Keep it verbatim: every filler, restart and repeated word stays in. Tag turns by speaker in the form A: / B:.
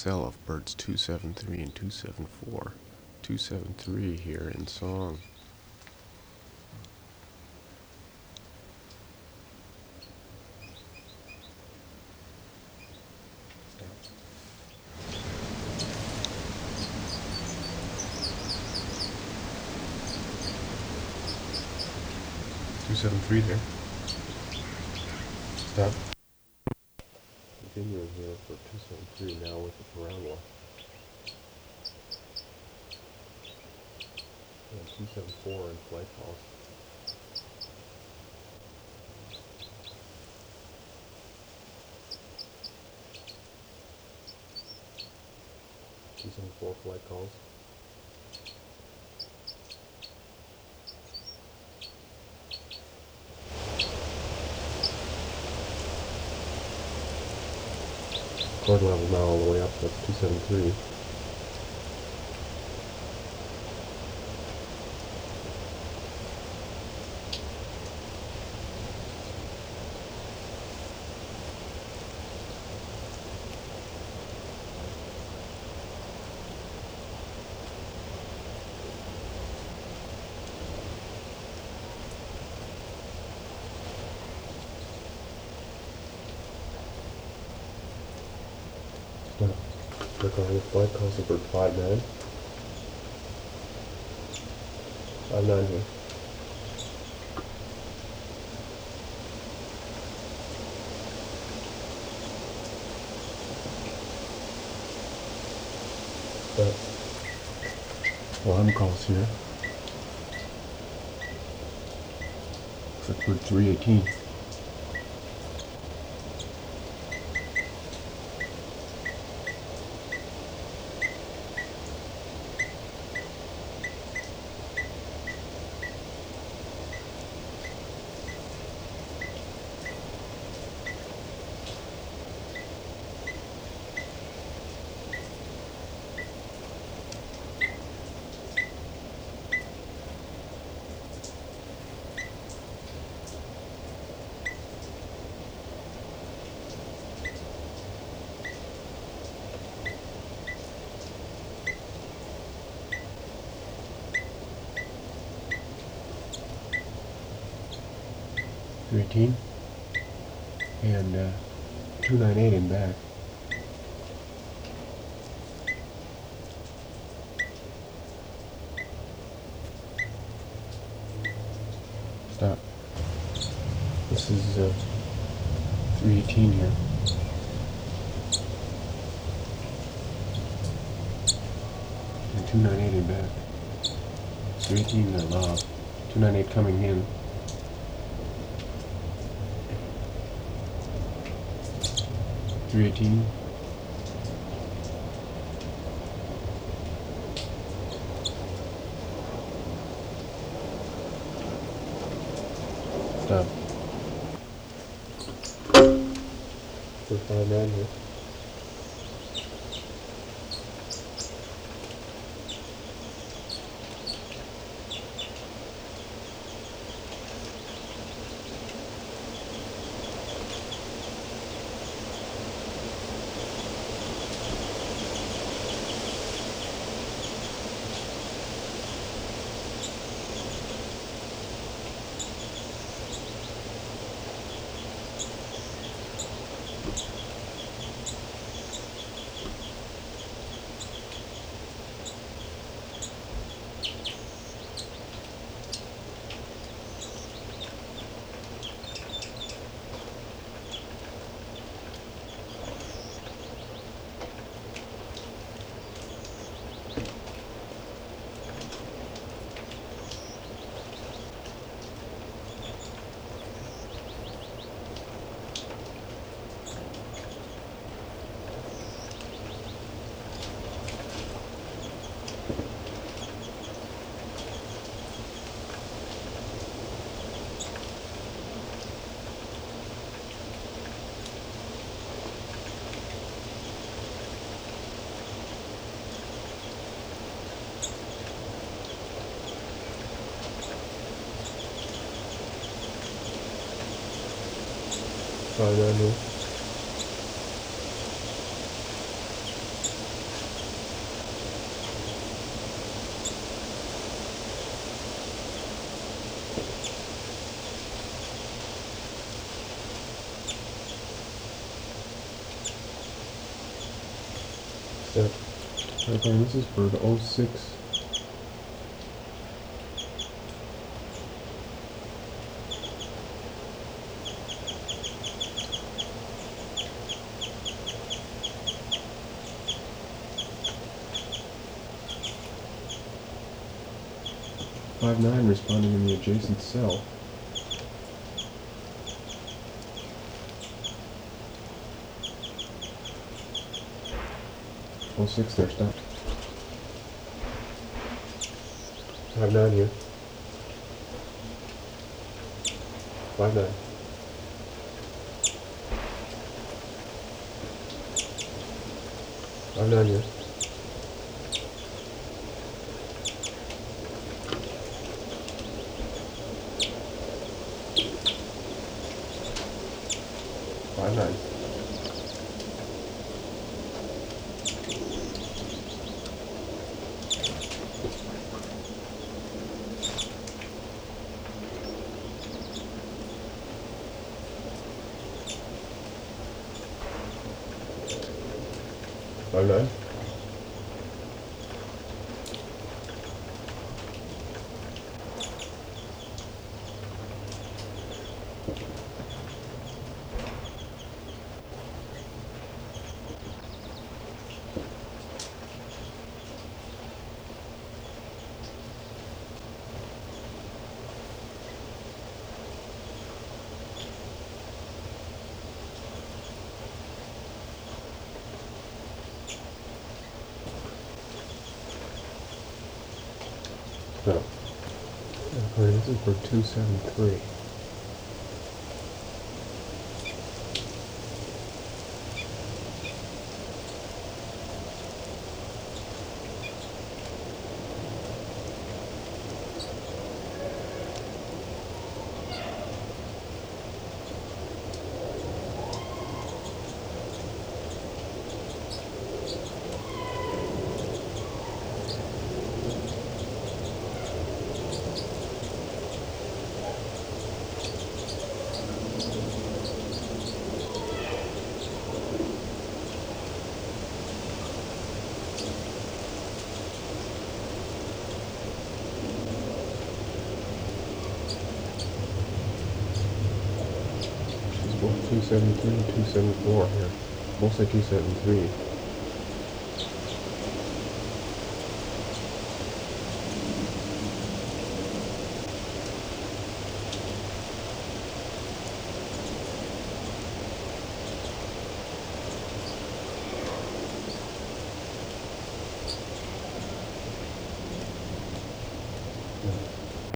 A: S L of birds two seven three and two seven four. two seven three here in song. two seven three there. Stop. Continuing here for two seven three now with the parabola. And two seven four in flight calls. two seven four flight calls. Chord level now all the way up, that's two seven three. Click on the flight calls of bird five nine. five nine here. But alarm calls here. Looks like bird three eighteen. three eighteen and uh, two ninety-eight in back. Stop. This is uh, three eighteen here. And two ninety-eight in back. three eighteen uh, lob. two ninety-eight coming in. three eighteen. Stop. four five nine here. five nine here. Yep. Okay, and this is for the oh six. five nine responding in the adjacent cell. oh six there, stop. five nine here. five nine. five nine here. five nine. five nine. No. Okay, this is for two seven three. Both two seventy-three and two seventy-four here. Mostly two seventy-three. Yeah.